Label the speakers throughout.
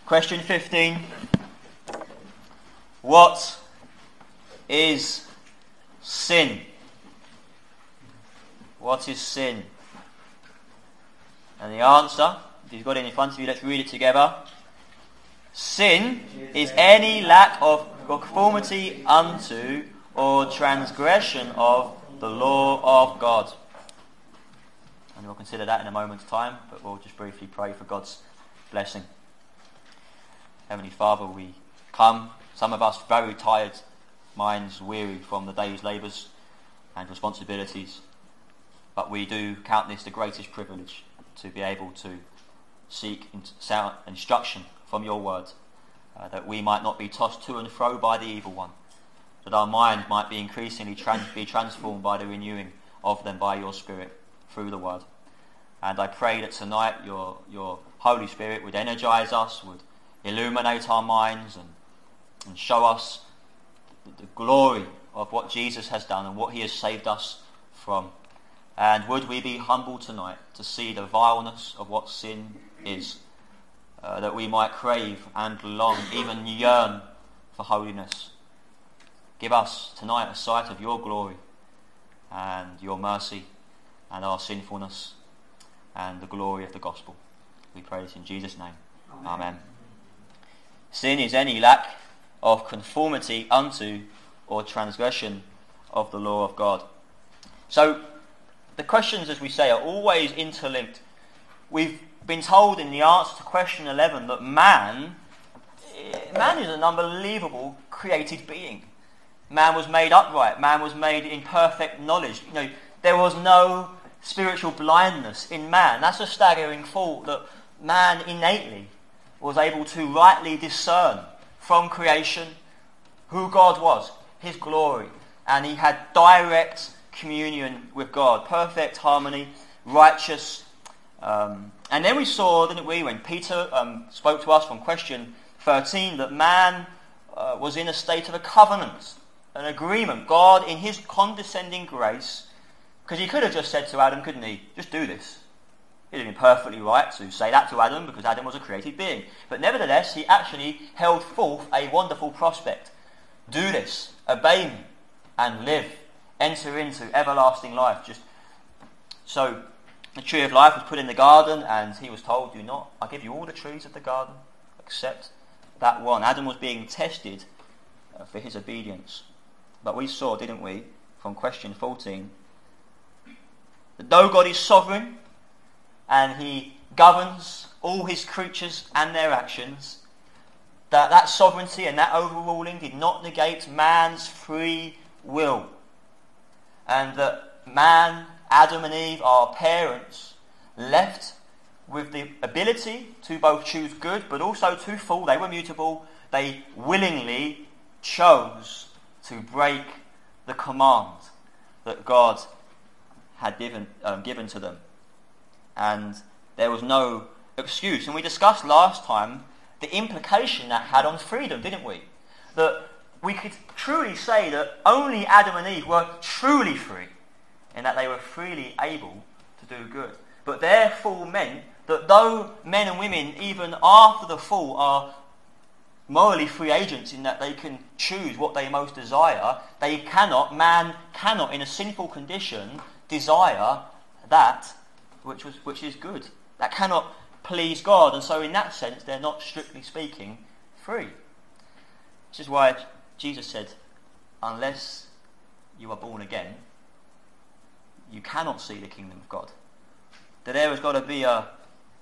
Speaker 1: Question 15. What is sin? What is sin? And the answer, if you've got it in front of you, let's read it together. Sin is any lack of conformity unto or transgression of the law of God. And we'll consider that in a moment's time, but we'll just briefly pray for God's blessing. Heavenly Father, we come, some of us very tired, minds weary from the day's labours and responsibilities, but we do count this the greatest privilege to be able to seek sound instruction from your word, that we might not be tossed to and fro by the evil one, that our mind might be increasingly be transformed by the renewing of them by your Spirit through the word. And I pray that tonight your Holy Spirit would energise us, would illuminate our minds and show us the glory of what Jesus has done and what he has saved us from. And would we be humble tonight to see the vileness of what sin is, that we might crave and long, even yearn for holiness. Give us tonight a sight of your glory and your mercy and our sinfulness and the glory of the gospel. We pray this in Jesus' name. Amen. Sin is any lack of conformity unto or transgression of the law of God. So, the questions, as we say, are always interlinked. We've been told in the answer to question 11 that man is an unbelievable created being. Man was made upright. Man was made in perfect knowledge. There was no spiritual blindness in man. That's a staggering thought, that man innately was able to rightly discern from creation who God was, his glory, and he had direct communion with God, perfect harmony, righteous. And then we saw, didn't we, when Peter spoke to us from question 13, that man was in a state of a covenant, an agreement. God, in his condescending grace, because he could have just said to Adam, couldn't he, just do this. It would have been perfectly right to say that to Adam, because Adam was a created being. But nevertheless, he actually held forth a wonderful prospect. Do this, obey me, and live. Enter into everlasting life. So, the tree of life was put in the garden, and he was told, do not, I give you all the trees of the garden, except that one. Adam was being tested for his obedience. But we saw, didn't we, from question 14, that though God is sovereign, and he governs all his creatures and their actions, that sovereignty and that overruling did not negate man's free will. And that man, Adam and Eve, our parents, left with the ability to both choose good but also to fall. They were mutable. They willingly chose to break the command that God had given to them. And there was no excuse. And we discussed last time the implication that had on freedom, didn't we? That we could truly say that only Adam and Eve were truly free, in that they were freely able to do good. But their fall meant that though men and women, even after the fall, are morally free agents in that they can choose what they most desire, man cannot in a sinful condition desire that which is good. That cannot please God, and so in that sense they're not, strictly speaking, free. Which is why Jesus said, unless you are born again, you cannot see the kingdom of God. That there has got to be a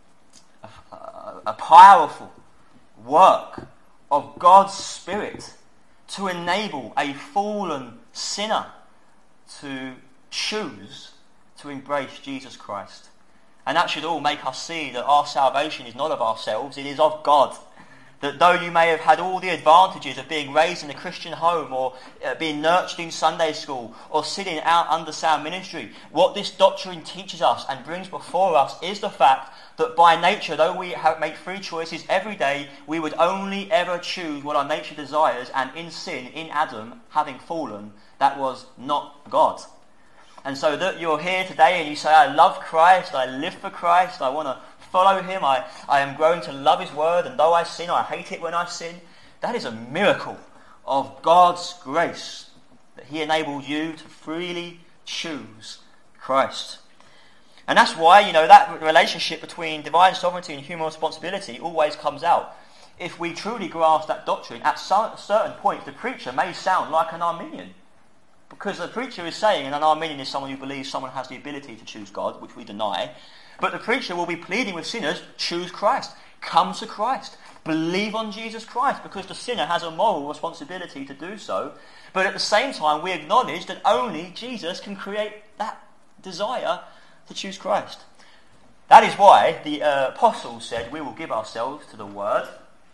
Speaker 1: powerful work of God's Spirit to enable a fallen sinner to choose to embrace Jesus Christ. And that should all make us see that our salvation is not of ourselves, it is of God. That though you may have had all the advantages of being raised in a Christian home, or being nurtured in Sunday school, or sitting out under sound ministry, what this doctrine teaches us and brings before us is the fact that by nature, though we make free choices every day, we would only ever choose what our nature desires, and in sin, in Adam, having fallen, that was not God. And so that you're here today and you say, I love Christ, I live for Christ, I want to follow him. I am growing to love his word, and though I sin, I hate it when I sin. That is a miracle of God's grace, that he enabled you to freely choose Christ. And that's why, that relationship between divine sovereignty and human responsibility always comes out. If we truly grasp that doctrine, at certain points the preacher may sound like an Arminian. Because the preacher is saying, and an Arminian is someone who believes someone has the ability to choose God, which we deny, but the preacher will be pleading with sinners, choose Christ, come to Christ, believe on Jesus Christ, because the sinner has a moral responsibility to do so. But at the same time, we acknowledge that only Jesus can create that desire to choose Christ. That is why the apostles said, we will give ourselves to the word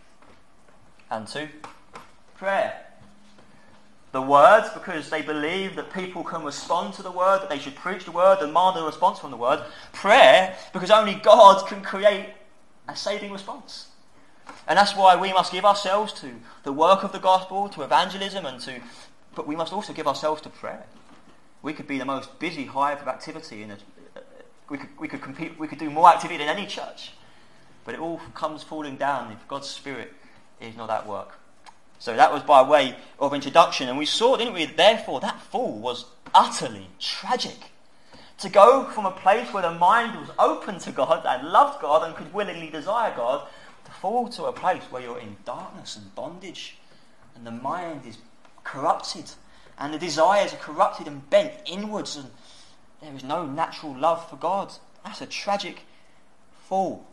Speaker 1: and to prayer. The word, because they believe that people can respond to the word, that they should preach the word, demand a response from the word. Prayer, because only God can create a saving response. And that's why we must give ourselves to the work of the gospel, to evangelism, but we must also give ourselves to prayer. We could be the most busy hive of activity we could compete, we could do more activity than any church. But it all comes falling down if God's Spirit is not at work. So that was by way of introduction. And we saw, didn't we, therefore that fall was utterly tragic. To go from a place where the mind was open to God and loved God and could willingly desire God, to fall to a place where you're in darkness and bondage and the mind is corrupted and the desires are corrupted and bent inwards and there is no natural love for God. That's a tragic fall.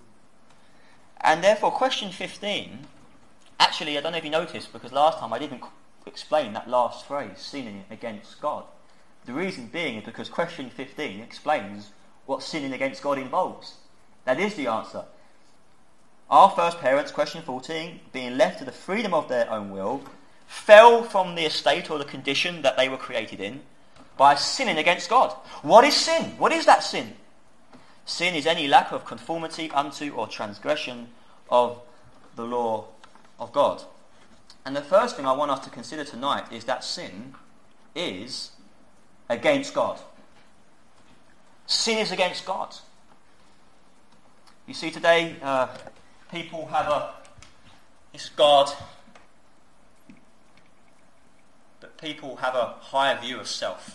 Speaker 1: And therefore question 15, actually I don't know if you noticed, because last time I didn't explain that last phrase, sinning against God. The reason being is because question 15 explains what sinning against God involves. That is the answer. Our first parents, question 14, being left to the freedom of their own will, fell from the estate or the condition that they were created in by sinning against God. What is sin? What is that sin? Sin is any lack of conformity unto or transgression of the law of God. And the first thing I want us to consider tonight is that sin is against God. Sin is against God. You see, today people have this God, but people have a higher view of self.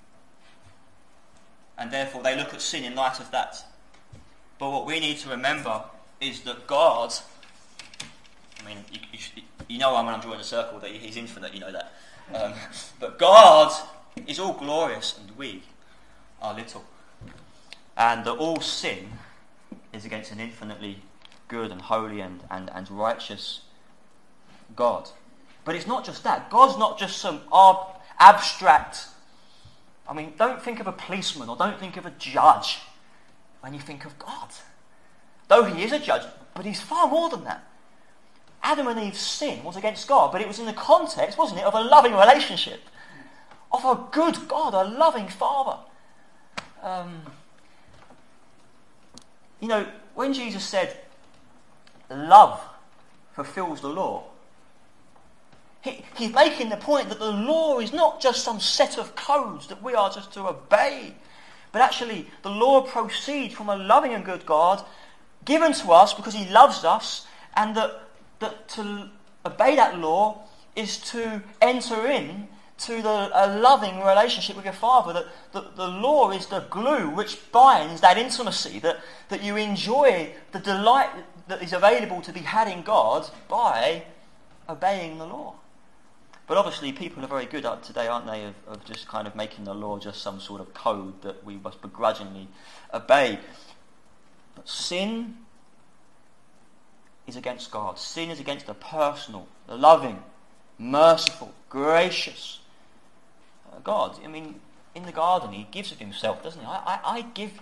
Speaker 1: And therefore they look at sin in light of that. But what we need to remember is that God, you know when I'm drawing a circle that he's infinite, you know that. But God is all glorious and we are little. And that all sin is against an infinitely good and holy and righteous God. But it's not just that. God's not just some abstract. Don't think of a policeman or don't think of a judge when you think of God. Though he is a judge, but he's far more than that. Adam and Eve's sin was against God, but it was in the context, wasn't it, of a loving relationship. Of a good God, a loving Father. When Jesus said, love fulfills the law, he's making the point that the law is not just some set of codes that we are just to obey, but actually the law proceeds from a loving and good God given to us because he loves us, and that to obey that law is to enter in to a loving relationship with your Father. That the law is the glue which binds that intimacy, that you enjoy the delight that is available to be had in God by obeying the law. But obviously people are very good today, aren't they, of just kind of making the law just some sort of code that we must begrudgingly obey. But sin is against God. Sin is against the personal, the loving, merciful, gracious God. In the garden he gives of himself, doesn't he? I give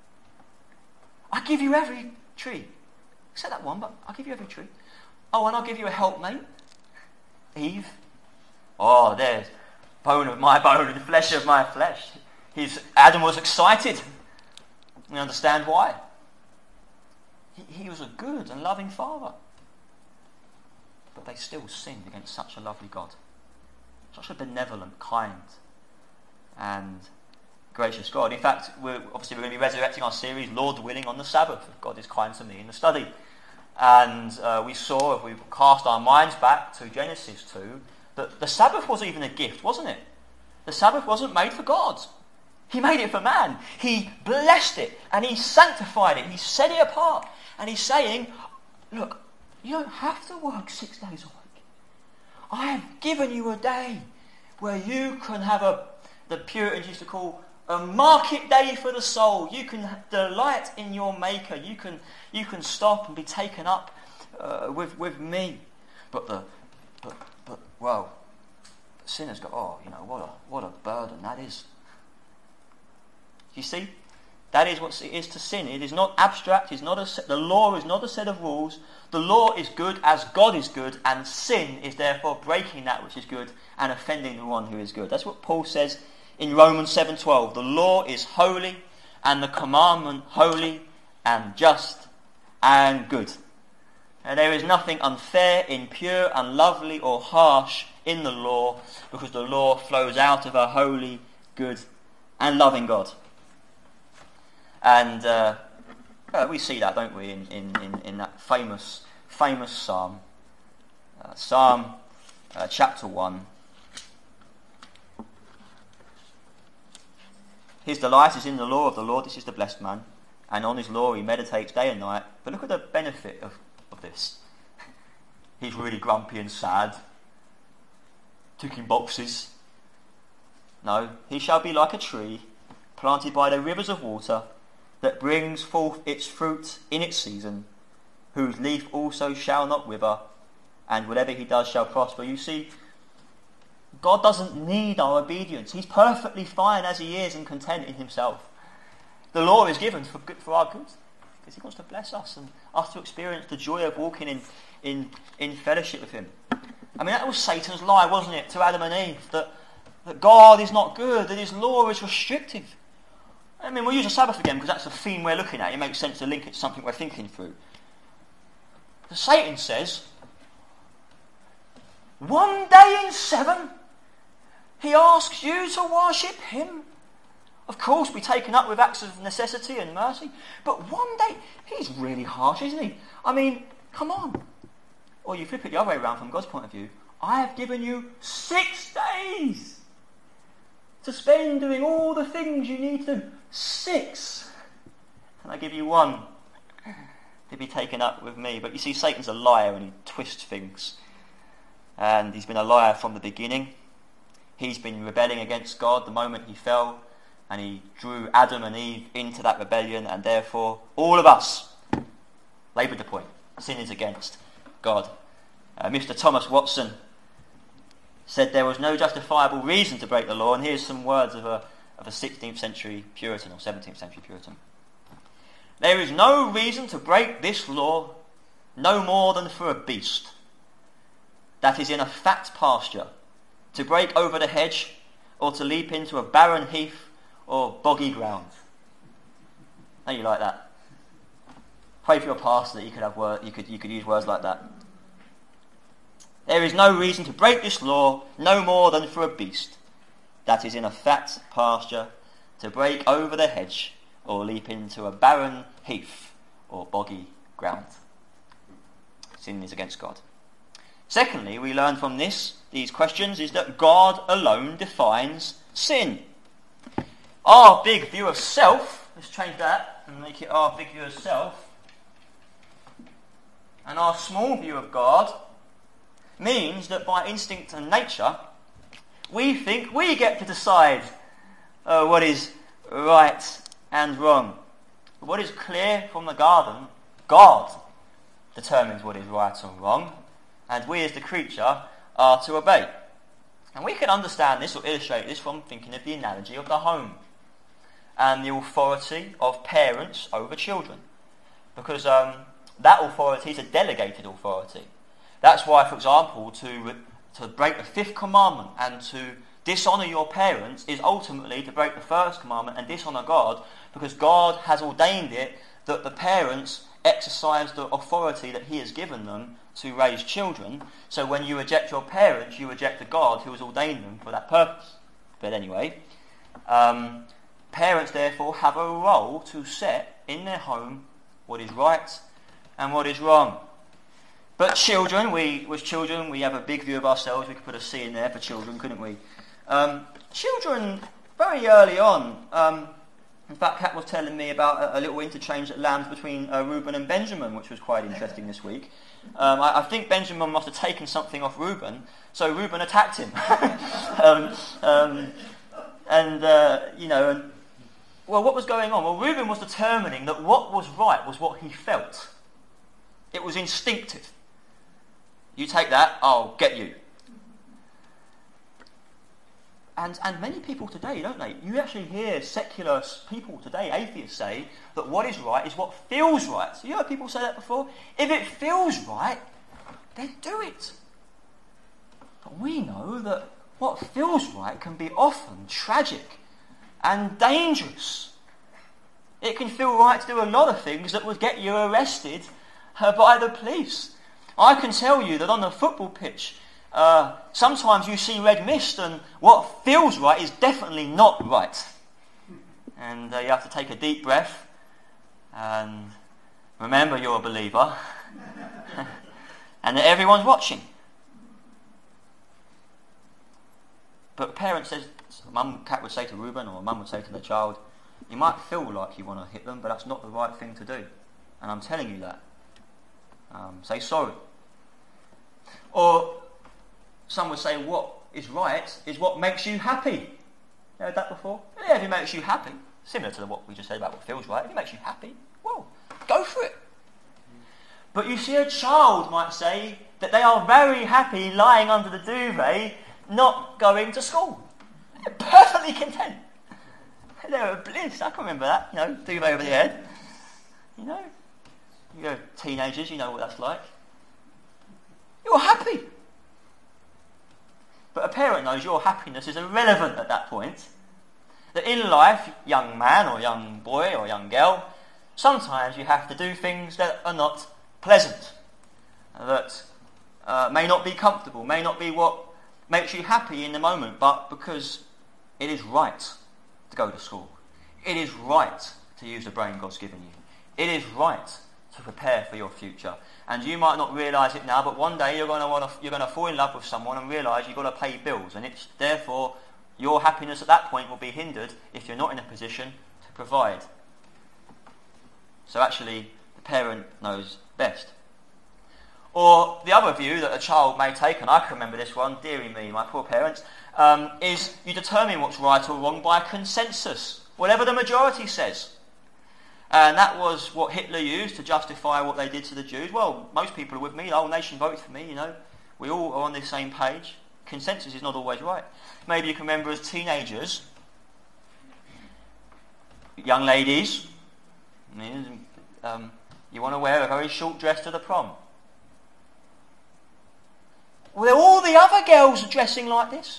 Speaker 1: you every tree. Except that one, but I'll give you every tree. Oh, and I'll give you a helpmate, Eve. Oh, there's bone of my bone and flesh of my flesh. Adam was excited. We understand why. He was a good and loving father. But they still sinned against such a lovely God. Such a benevolent, kind, and gracious God. In fact, we're going to be resurrecting our series, Lord willing, on the Sabbath, if God is kind to me in the study. And we saw, if we cast our minds back to Genesis 2, that the Sabbath wasn't even a gift, wasn't it? The Sabbath wasn't made for God. He made it for man. He blessed it and he sanctified it. He set it apart. And he's saying, look, you don't have to work 6 days a week. I have given you a day where you can have the Puritans used to call a market day for the soul. You can delight in your Maker. You can stop and be taken up with me. But sinners go, what a burden that is. You see, that is what it is to sin. It is not abstract. It's not the law is not a set of rules. The law is good as God is good, and sin is therefore breaking that which is good and offending the one who is good. That's what Paul says in Romans 7:12. The law is holy, and the commandment holy and just and good. And there is nothing unfair, impure, unlovely, or harsh in the law, because the law flows out of a holy, good, and loving God. And we see that, don't we, in that famous psalm, Psalm chapter 1. His delight is in the law of the Lord. This is the blessed man, and on his law he meditates day and night. But look at the benefit of this. He's really grumpy and sad, ticking boxes. No, he shall be like a tree planted by the rivers of water, that brings forth its fruit in its season, whose leaf also shall not wither, and whatever he does shall prosper. You see, God doesn't need our obedience. He's perfectly fine as he is and content in himself. The law is given for our good, because he wants to bless us and us to experience the joy of walking in fellowship with him. I mean, that was Satan's lie, wasn't it, to Adam and Eve, that God is not good, that his law is restrictive. I mean, we'll use the Sabbath again because that's the theme we're looking at. It makes sense to link it to something we're thinking through. So Satan says, 1 day in 7, he asks you to worship him. Of course, be taken up with acts of necessity and mercy. But 1 day, he's really harsh, isn't he? I mean, come on. Or you flip it the other way around from God's point of view. I have given you 6 days to spend doing all the things you need to do. 6. And I give you 1 to be taken up with me. But you see, Satan's a liar and he twists things. And he's been a liar from the beginning. He's been rebelling against God the moment he fell. And he drew Adam and Eve into that rebellion. And therefore, all of us laboured the point. Sin is against God. Mr. Thomas Watson said there was no justifiable reason to break the law. And here's some words of a 16th century Puritan or 17th century Puritan. There is no reason to break this law, no more than for a beast that is in a fat pasture, to break over the hedge, or to leap into a barren heath or boggy ground. How do you like that? Pray for your pastor that you could use words like that. There is no reason to break this law, no more than for a beast that is in a fat pasture, to break over the hedge or leap into a barren heath or boggy ground. Sin is against God. Secondly, we learn from these questions is that God alone defines sin. Our big view of self, let's change that and make it our big view of self, and our small view of God means that by instinct and nature, we think we get to decide what is right and wrong. But what is clear from the garden, God determines what is right and wrong, and we as the creature are to obey. And we can understand this or illustrate this from thinking of the analogy of the home and the authority of parents over children. Because that authority is a delegated authority. That's why, for example, to break the 5th commandment and to dishonour your parents is ultimately to break the 1st commandment and dishonour God, because God has ordained it that the parents exercise the authority that he has given them to raise children. So when you reject your parents, you reject the God who has ordained them for that purpose. But anyway, Parents, therefore, have a role to set in their home what is right and what is wrong. But children, we have a big view of ourselves. We could put a C in there for children, couldn't we? Children, very early on, in fact, Kat was telling me about a little interchange at Lambs between Reuben and Benjamin, which was quite interesting this week. I think Benjamin must have taken something off Reuben, so Reuben attacked him. Well, what was going on? Well, Reuben was determining that what was right was what he felt. It was instinctive. You take that, I'll get you. And many people today, don't they? You actually hear secular people today, atheists, say that what is right is what feels right. So you heard people say that before? If it feels right, then do it. But we know that what feels right can be often tragic and dangerous. It can feel right to do a lot of things that would get you arrested by the police. I can tell you that on the football pitch, sometimes you see red mist, and what feels right is definitely not right. And you have to take a deep breath and remember you're a believer and that everyone's watching. But parents says, Kat would say to Reuben, or mum would say to the child, you might feel like you want to hit them, but that's not the right thing to do. And I'm telling you that. Say sorry. Or some would say what is right is what makes you happy. You heard that before? Yeah, if it makes you happy, similar to what we just said about what feels right, if it makes you happy, well, go for it. But you see, a child might say that they are very happy lying under the duvet, not going to school. They're perfectly content. They're a bliss. I can remember that, duvet over the head. You're teenagers, you know what that's like. You're happy. But a parent knows your happiness is irrelevant at that point. That in life, young man or young boy or young girl, sometimes you have to do things that are not pleasant, that may not be comfortable, may not be what makes you happy in the moment, but because it is right to go to school. It is right to use the brain God's given you. It is right to prepare for your future. And you might not realise it now, but one day you're going to fall in love with someone and realise you've got to pay bills, and it's therefore your happiness at that point will be hindered if you're not in a position to provide. So actually, the parent knows best. Or the other view that a child may take, and I can remember this one, dearie me, my poor parents, is you determine what's right or wrong by consensus, whatever the majority says. And that was what Hitler used to justify what they did to the Jews. Well, most people are with me, the whole nation voted for me, We all are on the same page. Consensus is not always right. Maybe you can remember as teenagers, young ladies, you want to wear a very short dress to the prom. Well, all the other girls are dressing like this.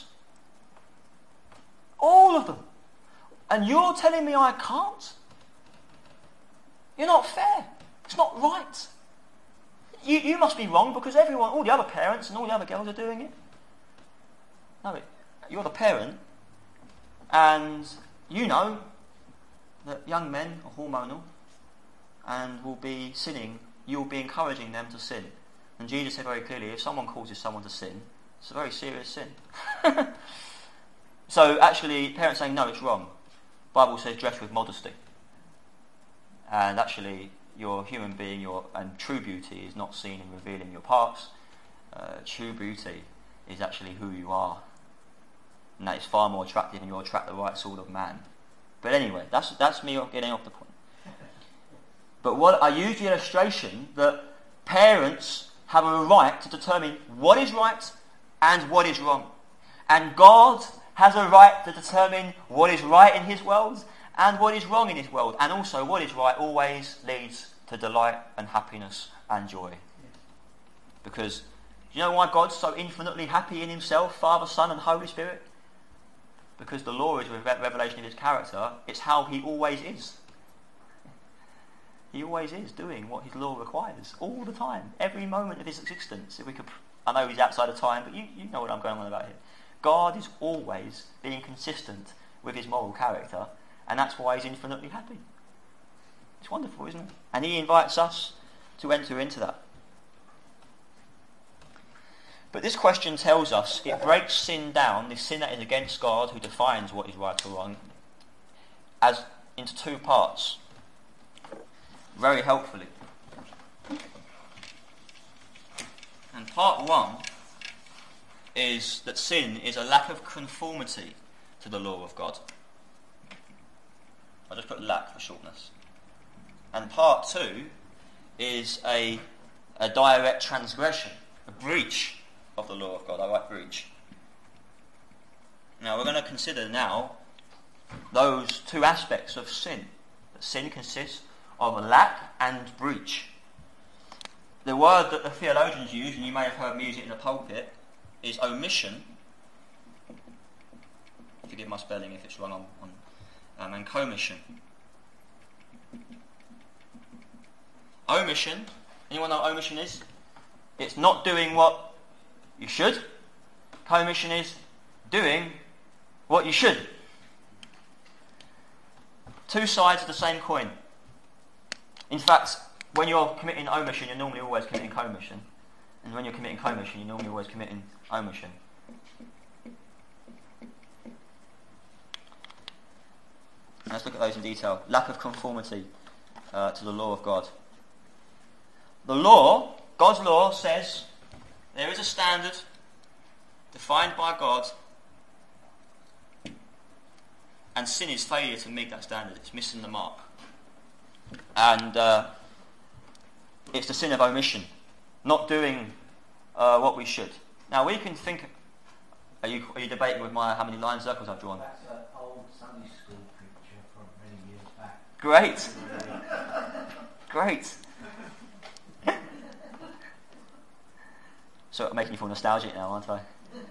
Speaker 1: All of them. And you're telling me I can't? You're not fair. It's not right. You must be wrong because all the other parents and all the other girls are doing it. No, you're the parent, and you know that young men are hormonal and will be sinning. You'll be encouraging them to sin. And Jesus said very clearly, if someone causes someone to sin, it's a very serious sin. So actually, parents saying, no, it's wrong. The Bible says dress with modesty. And actually, you're a human being, and true beauty is not seen in revealing your parts. True beauty is actually who you are. And that is far more attractive, and you'll attract the right sort of man. But anyway, that's me getting off the point. But what I use the illustration that parents have a right to determine what is right and what is wrong. And God has a right to determine what is right in his world and what is wrong in his world. And also what is right always leads to delight and happiness and joy. Because do you know why God's so infinitely happy in himself, Father, Son and Holy Spirit? Because the law is a revelation of his character. It's how he always is. He always is doing what his law requires all the time, every moment of his existence. I know he's outside of time, but you know what I'm going on about here. God is always being consistent with his moral character, And that's why he's infinitely happy. It's wonderful, isn't it? And he invites us to enter into that. But this question tells us, it breaks sin down, this sin that is against God, who defines what is right or wrong, as into two parts, very helpfully. And part one is that sin is a lack of conformity to the law of God. I'll just put lack for shortness. And part two is a direct transgression, a breach of the law of God. I write breach. Now we're going to consider now those two aspects of sin. That sin consists of lack and breach. The word that the theologians use, and you may have heard me use it in the pulpit, is omission. Forgive my spelling if it's wrong and commission. Omission, anyone know what omission is? It's not doing what you should. Commission is doing what you should. Two sides of the same coin. In fact, when you're committing omission, you're normally always committing commission. And when you're committing commission, you're normally always committing omission. Let's look at those in detail. Lack of conformity to the law of God. The law, God's law, says there is a standard defined by God, and sin is failure to meet that standard. It's missing the mark. And it's the sin of omission, not doing what we should. Now we can think. Are you debating with how many line circles I've drawn?
Speaker 2: That's an old Sunday school picture from many years back.
Speaker 1: Great. Great. So I'm making you feel nostalgic now, aren't I?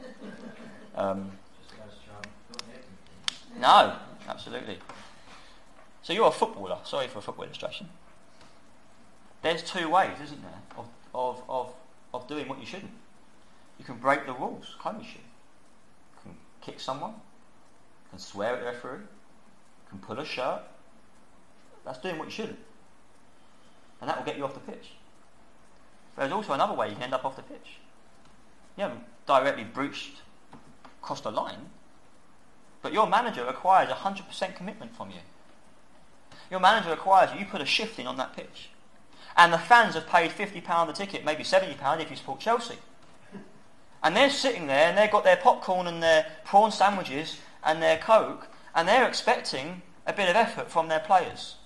Speaker 1: No, absolutely. So you're a footballer. Sorry for a football illustration. There's two ways, isn't there, of doing what you shouldn't. You can break the rules, commission. You can kick someone. You can swear at the referee. You can pull a shirt. That's doing what you shouldn't. And that will get you off the pitch. But there's also another way you can end up off the pitch. You haven't directly breached, crossed the line, but your manager requires 100% commitment from you. Your manager requires you put a shift in on that pitch. And the fans have paid £50 a ticket, maybe £70 if you support Chelsea. And they're sitting there and they've got their popcorn and their prawn sandwiches and their Coke, and they're expecting a bit of effort from their players.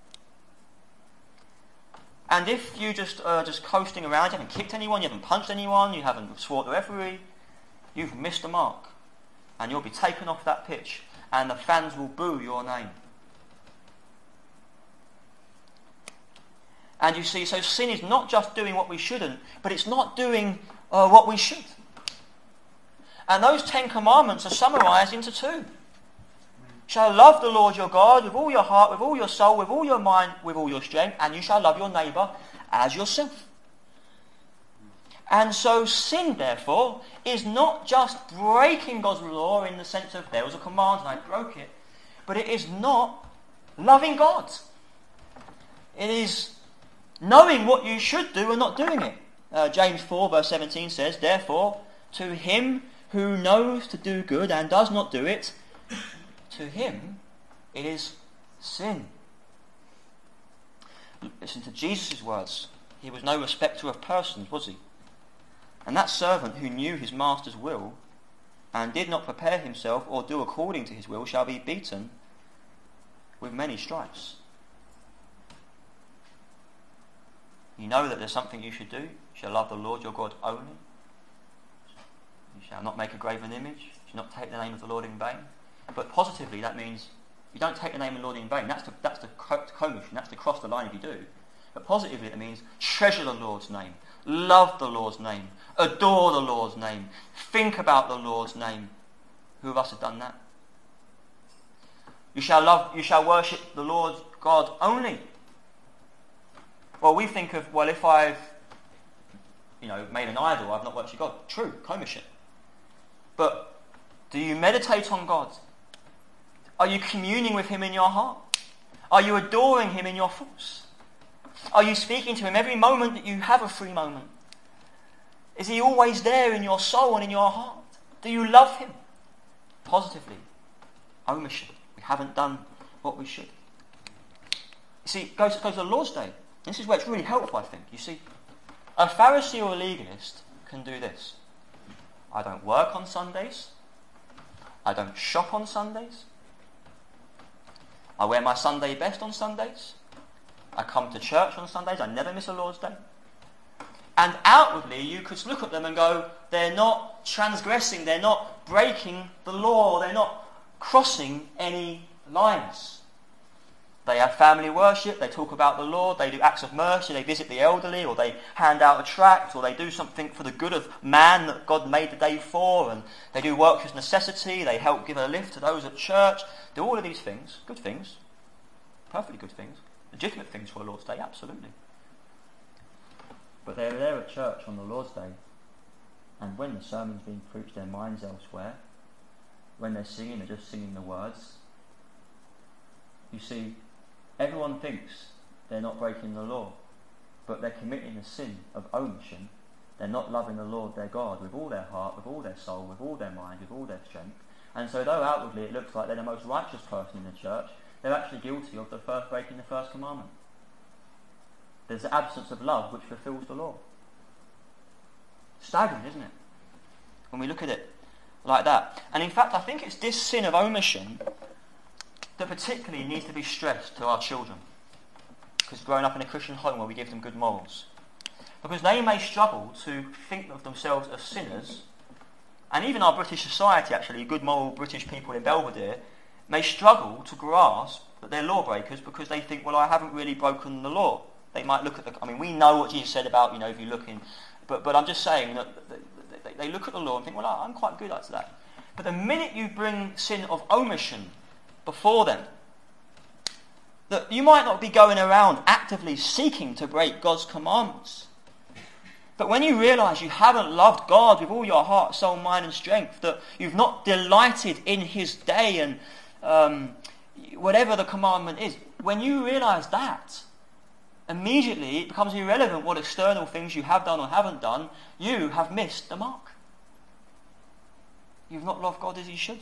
Speaker 1: And if you just coasting around, you haven't kicked anyone, you haven't punched anyone, you haven't swore at the referee, you've missed the mark. And you'll be taken off that pitch, and the fans will boo your name. And you see, so sin is not just doing what we shouldn't, but it's not doing what we should. And those 10 commandments are summarised into 2. Shall love the Lord your God with all your heart, with all your soul, with all your mind, with all your strength, and you shall love your neighbour as yourself. And so sin, therefore, is not just breaking God's law in the sense of there was a command and I broke it, but it is not loving God. It is knowing what you should do and not doing it. James 4 verse 17 says, therefore, to him who knows to do good and does not do it, to him it is sin. Listen to Jesus' words. He was no respecter of persons, was he? And that servant who knew his master's will and did not prepare himself or do according to his will shall be beaten with many stripes. You know that there's something you should do. You shall love the Lord your God only. You shall not make a graven image. You shall not take the name of the Lord in vain. But positively, that means you don't take the name of the Lord in vain. That's the commission. That's to cross the line if you do. But positively, it means treasure the Lord's name, love the Lord's name, adore the Lord's name, think about the Lord's name. Who of us have done that? You shall worship the Lord God only. Well, we think of, well, if I've, made an idol, I've not worshipped God. True, commission. But do you meditate on God? Are you communing with him in your heart? Are you adoring him in your thoughts? Are you speaking to him every moment that you have a free moment? Is he always there in your soul and in your heart? Do you love him? Positively. Omission. We haven't done what we should. You see, it goes to the Lord's Day. This is where it's really helpful, I think. You see, a Pharisee or a legalist can do this. I don't work on Sundays. I don't shop on Sundays. I wear my Sunday best on Sundays. I come to church on Sundays. I never miss a Lord's Day. And outwardly, you could look at them and go, they're not transgressing, they're not breaking the law, they're not crossing any lines. They have family worship, they talk about the Lord, they do acts of mercy, they visit the elderly, or they hand out a tract, or they do something for the good of man that God made the day for, and they do works as necessity, they help give a lift to those at church, do all of these things, good things, perfectly good things, legitimate things for the Lord's Day, absolutely. But they're there at church on the Lord's Day, and when the sermon's being preached, their mind's elsewhere. When they're singing, they're just singing the words. You see, everyone thinks they're not breaking the law, but they're committing the sin of omission. They're not loving the Lord their God with all their heart, with all their soul, with all their mind, with all their strength. And so though outwardly it looks like they're the most righteous person in the church, they're actually guilty of breaking the first commandment. There's the absence of love which fulfills the law. Staggering, isn't it? When we look at it like that. And in fact, I think it's this sin of omission that particularly needs to be stressed to our children. Because growing up in a Christian home where we give them good morals. Because they may struggle to think of themselves as sinners, and even our British society actually, good moral British people in Belvedere, may struggle to grasp that they're lawbreakers because they think, well, I haven't really broken the law. They might look at we know what Jesus said about, if you look in, but I'm just saying that they look at the law and think, well, I'm quite good at that. But the minute you bring sin of omission before them, that you might not be going around actively seeking to break God's commandments. But when you realise you haven't loved God with all your heart, soul, mind and strength, that you've not delighted in his day and whatever the commandment is, when you realise that, immediately it becomes irrelevant what external things you have done or haven't done. You have missed the mark. You've not loved God as you should.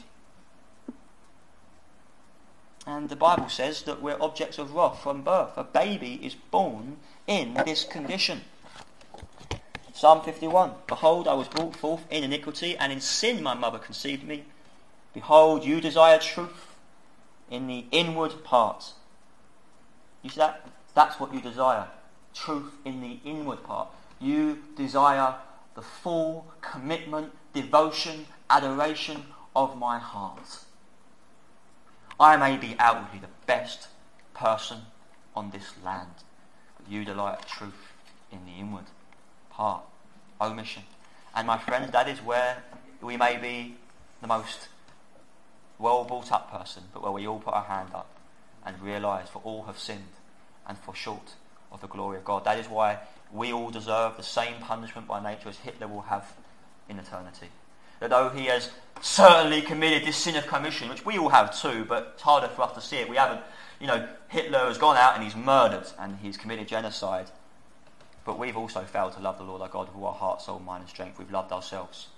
Speaker 1: And the Bible says that we're objects of wrath from birth. A baby is born in this condition. Psalm 51. Behold, I was brought forth in iniquity, and in sin my mother conceived me. Behold, you desire truth in the inward part. You see that? That's what you desire. Truth in the inward part. You desire the full commitment, devotion, adoration of my heart. I may be outwardly the best person on this land, but you delight truth in the inward part. Omission. And my friends, that is where we may be the most well brought up person, but where we all put our hand up and realise for all have sinned and fall short of the glory of God. That is why we all deserve the same punishment by nature as Hitler will have in eternity. That though he has certainly committed this sin of commission, which we all have too, but it's harder for us to see it. We haven't, Hitler has gone out and he's murdered and he's committed genocide. But we've also failed to love the Lord our God with all our heart, soul, mind and strength. We've loved ourselves.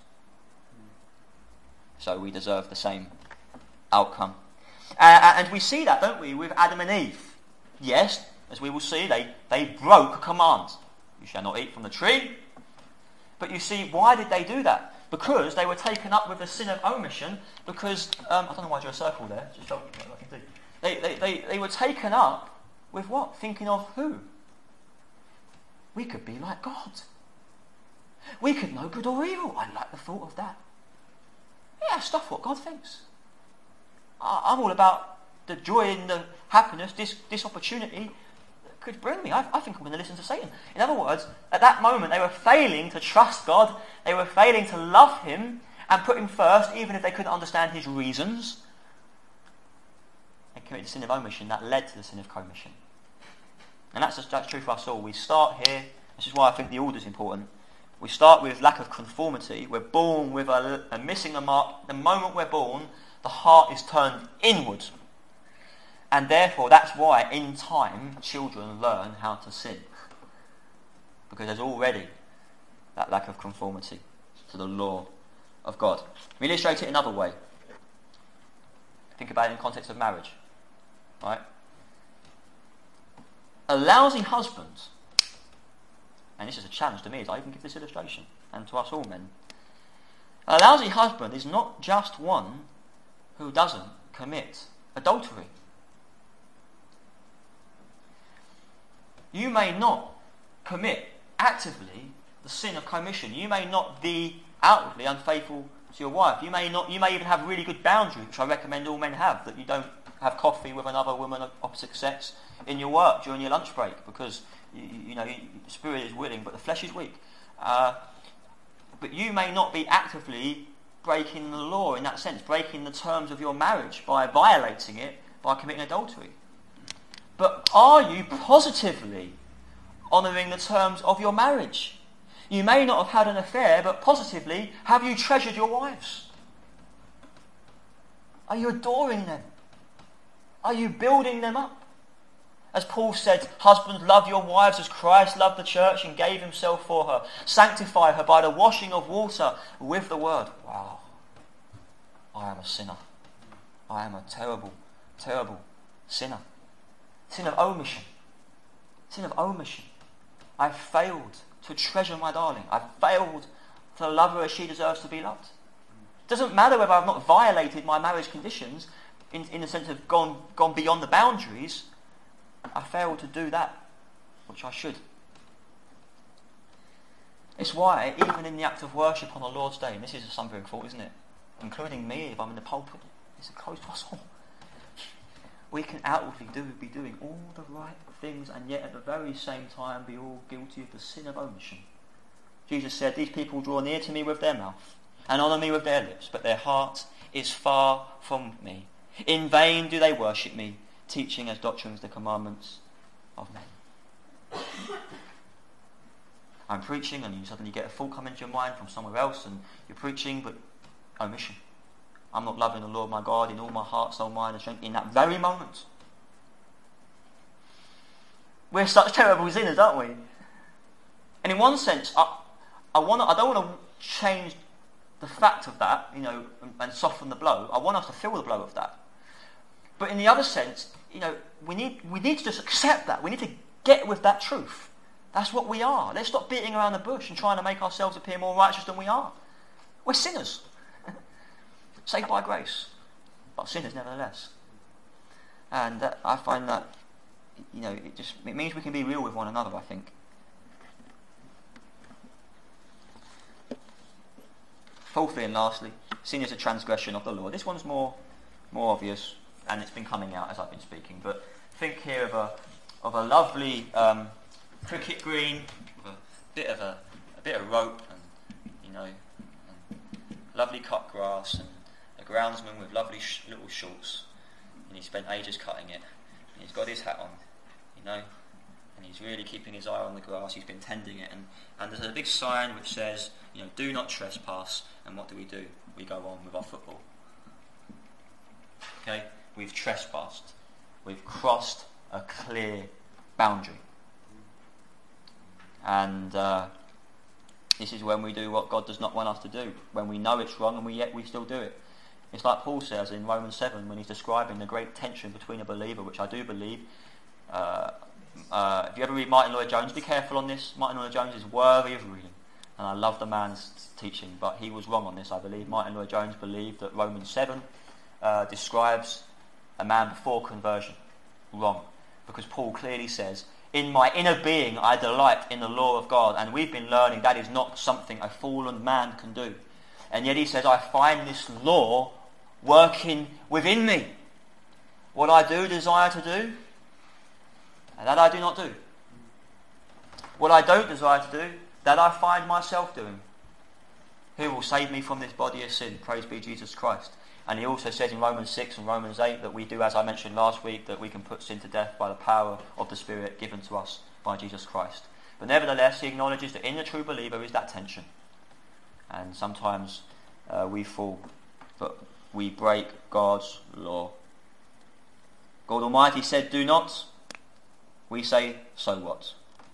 Speaker 1: So we deserve the same outcome. And we see that, don't we, with Adam and Eve. Yes, as we will see, they broke a command. You shall not eat from the tree. But you see, why did they do that? Because they were taken up with the sin of omission, because, I don't know why I drew a circle there, just what I can do. They were taken up with what? Thinking of who? We could be like God. We could know good or evil. I like the thought of that. Yeah, stuff what God thinks. I'm all about the joy and the happiness this opportunity could bring me. I think I'm going to listen to Satan. In other words, at that moment they were failing to trust God, they were failing to love him and put him first, even if they couldn't understand his reasons. They committed the sin of omission that led to the sin of commission. And that's true for us all. We start here, this is why I think the order is important. We start with lack of conformity. We're born with a missing the mark. The moment we're born, The heart is turned inward. And therefore, that's why in time children learn how to sin. Because there's already that lack of conformity to the law of God. Let me illustrate it another way. Think about it in the context of marriage. Right? A lousy husband, and this is a challenge to me as I even give this illustration, and to us all men. A lousy husband is not just one who doesn't commit adultery. You may not commit actively the sin of commission. You may not be outwardly unfaithful to your wife. You may even have really good boundaries, which I recommend all men have, that you don't have coffee with another woman of opposite sex in your work during your lunch break, because the spirit is willing but the flesh is weak. But you may not be actively breaking the law in that sense, breaking the terms of your marriage by violating it, by committing adultery. But are you positively honouring the terms of your marriage? You may not have had an affair, but positively, have you treasured your wives? Are you adoring them? Are you building them up? As Paul said, husbands, love your wives as Christ loved the church and gave himself for her. Sanctify her by the washing of water with the word. Wow. I am a sinner. I am a terrible, terrible sinner. Sin of omission. Sin of omission. I failed to treasure my darling. I failed to love her as she deserves to be loved. It doesn't matter whether I've not violated my marriage conditions in the sense of gone beyond the boundaries. I failed to do that which I should. It's why, even in the act of worship on the Lord's Day, and this is a stumbling fault, isn't it? Including me, if I'm in the pulpit, it's close to us all. We can outwardly be doing all the right things, and yet at the very same time be all guilty of the sin of omission. Jesus said, these people draw near to me with their mouth and honour me with their lips, but their heart is far from me. In vain do they worship me, teaching as doctrines the commandments of men. I'm preaching, and you suddenly get a thought come into your mind from somewhere else, and you're preaching, but omission. I'm not loving the Lord my God in all my heart, soul, mind and strength in that very moment. We're such terrible sinners, aren't we? And in one sense, I don't want to change the fact of that, and soften the blow. I want us to feel the blow of that. But in the other sense, we need to just accept that. We need to get with that truth. That's what we are. Let's stop beating around the bush and trying to make ourselves appear more righteous than we are. We're sinners. Saved by grace, but sinners nevertheless. And I find that, it means we can be real with one another, I think. Fourthly and lastly, sin is a transgression of the law. This one's more obvious, and it's been coming out as I've been speaking. But think here of a lovely cricket green with a bit of rope, and lovely cut grass, and a groundsman with lovely little shorts, and he spent ages cutting it, and he's got his hat on, and he's really keeping his eye on the grass. He's been tending it, and there's a big sign which says, do not trespass. And what do? We go on with our football. Okay, we've trespassed. We've crossed a clear boundary, and this is when we do what God does not want us to do. When we know it's wrong, and yet we still do it. It's like Paul says in Romans 7 when he's describing the great tension between a believer, which I do believe. If you ever read Martin Lloyd-Jones, be careful on this. Martin Lloyd-Jones is worthy of reading, and I love the man's teaching, but he was wrong on this, I believe. Martin Lloyd-Jones believed that Romans 7 describes a man before conversion. Wrong, because Paul clearly says, in my inner being I delight in the law of God, and we've been learning that is not something a fallen man can do. And yet he says, I find this law working within me. What I do desire to do, and that I do not do. What I don't desire to do, that I find myself doing. Who will save me from this body of sin? Praise be Jesus Christ. And he also says in Romans 6 and Romans 8 that we do, as I mentioned last week, that we can put sin to death by the power of the Spirit given to us by Jesus Christ. But nevertheless, he acknowledges that in the true believer is that tension. And sometimes we fall. But we break God's law. God Almighty said, do not. We say, so what?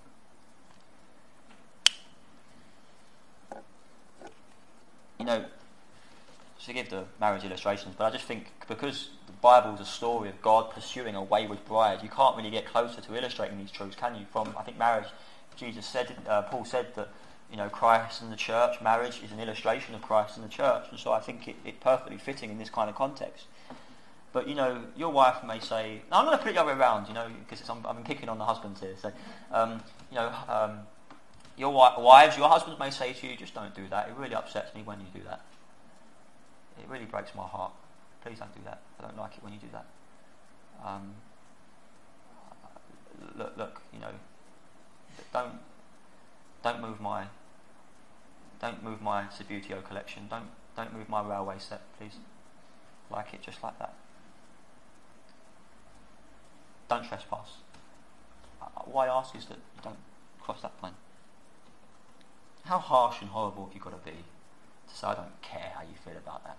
Speaker 1: You know, forgive the marriage illustrations, but I just think because the Bible is a story of God pursuing a wayward bride, you can't really get closer to illustrating these truths, can you? From, I think, marriage, Jesus said, Paul said that, you know, Christ and the church, marriage is an illustration of Christ and the church, and so I think it perfectly fitting in this kind of context. But, you know, your wife may say, no, I'm going to put it the other way around, you know, because I'm picking on the husbands here. So, your wives, your husbands may say to you, just don't do that. It really upsets me when you do that. It really breaks my heart. Please don't do that. I don't like it when you do that. Look, you know, don't move my Subbuteo collection. Don't move my railway set, please. Like it just like that. Don't trespass. What I ask is that you don't cross that line. How harsh and horrible have you got to be to say, I don't care how you feel about that?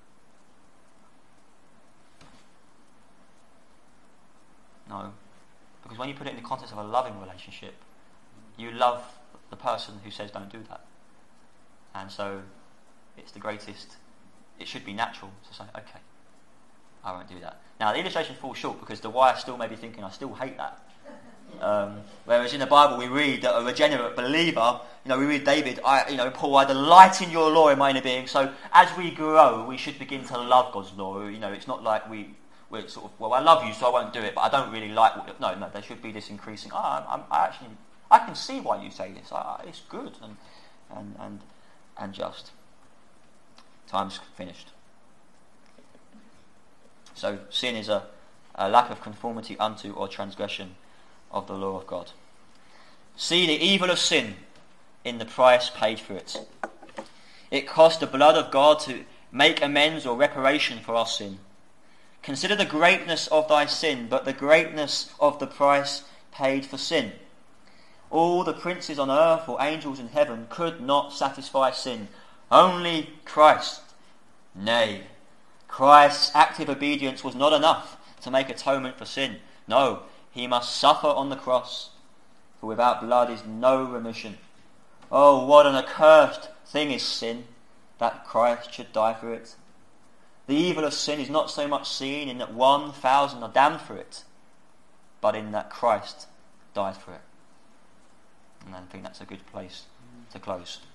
Speaker 1: No. Because when you put it in the context of a loving relationship, you love the person who says don't do that. And so it's the greatest, it should be natural to say, okay, I won't do that. Now the illustration falls short because the wife still may be thinking, I still hate that. Whereas in the Bible we read that a regenerate believer, you know, we read David, Paul, I delight in your law in my inner being. So as we grow, we should begin to love God's law. You know, it's not like we're sort of, well, I love you, so I won't do it, but I don't really like it. No, there should be this increasing. I can see why you say this. It's good and just. Time's finished. So sin is a lack of conformity unto or transgression of the law of God. See the evil of sin in the price paid for it. It cost the blood of God to make amends or reparation for our sin. Consider the greatness of thy sin, but the greatness of the price paid for sin. All the princes on earth or angels in heaven could not satisfy sin. Only Christ. Nay, Christ's active obedience was not enough to make atonement for sin. No, he must suffer on the cross, for without blood is no remission. Oh, what an accursed thing is sin, that Christ should die for it. The evil of sin is not so much seen in that 1,000 are damned for it, but in that Christ died for it. And I think that's a good place to close.